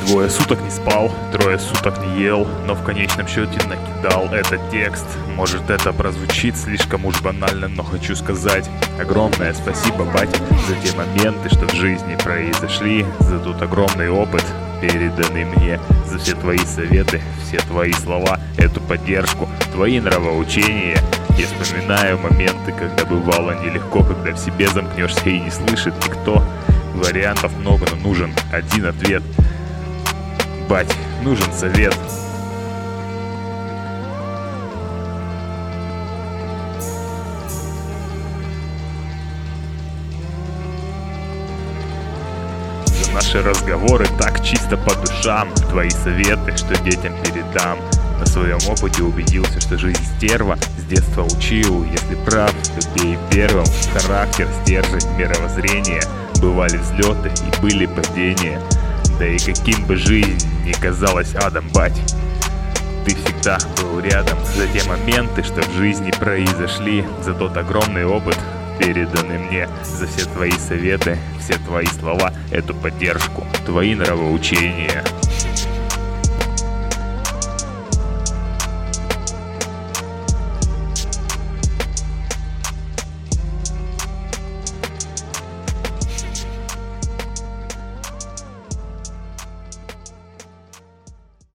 Двое суток не спал, трое суток не ел, но в конечном счете накидал этот текст. Может, это прозвучит слишком уж банально, но хочу сказать огромное спасибо, бать, за те моменты, что в жизни произошли, за тот огромный опыт, переданный мне, за все твои советы, все твои слова, эту поддержку, твои нравоучения. Я вспоминаю моменты, когда бывало нелегко, когда в себе замкнешься и не слышит никто. Вариантов много, но нужен один ответ. Бать, нужен совет. За наши разговоры так чисто по душам, твои советы, что детям передам. На своем опыте убедился, что жизнь стерва. С детства учил, если прав, то бей первым. Характер, стержень, мировоззрение. Бывали взлеты и были падения. Да и каким бы жизнь ни казалась адом, бать, ты всегда был рядом. За те моменты, что в жизни произошли, за тот огромный опыт, переданный мне, за все твои советы, все твои слова, эту поддержку, твои нравоучения.